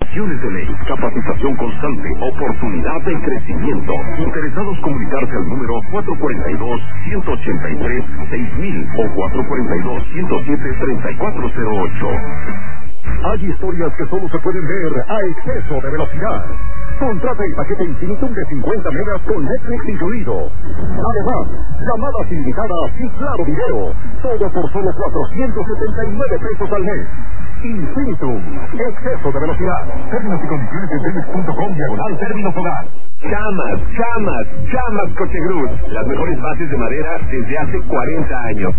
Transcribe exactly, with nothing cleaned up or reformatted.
Prestaciones de ley, capacitación constante, oportunidad de crecimiento. Interesados comunicarse al número cuatro cuatro dos, uno ocho tres, seis mil o cuatro cuatro dos, uno cero siete, tres cuatro cero ocho. Hay historias que solo se pueden ver a exceso de velocidad. Contrata el paquete Infinitum de cincuenta megas con Netflix incluido. Además, llamadas ilimitadas y claro video. Todo por solo cuatrocientos setenta y nueve pesos al mes. Infinitum, exceso de velocidad. Términos y condiciones en tenis punto com diagonal términos hogar. Chamas, chamas, chamas Cochegruz. Las mejores bases de madera desde hace cuarenta años.